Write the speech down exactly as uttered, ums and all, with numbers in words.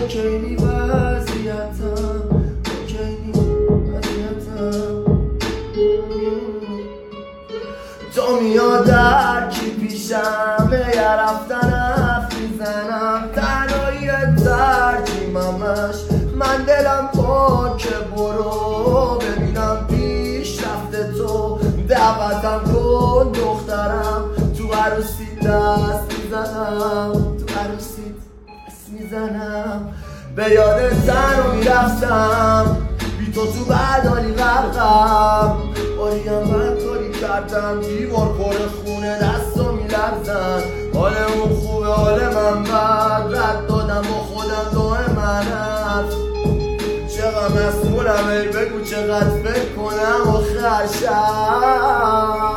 اوکی وضعیتم، اوکی وضعیتم. تو میاد درکی پیشم یه رفتن حرف میزنم، تنهایی ترجیممش من دلم پاکه، برو ببینم پیش رفته تو، دعوتم کن دخترم، تو عروسی دست میزنم، تو عروسی دست میزنم. به یاد تن رو میرفتم، بی تو تو بدالی غرقم، باریم بد کاری کردم، دیوار پر خونه دستا میلرزن، حال اون خوبه حال من بد، رد دادم با خودم دائما هست، چقدر مسئولم ای بگو چقدر فکر کنم آخر شب.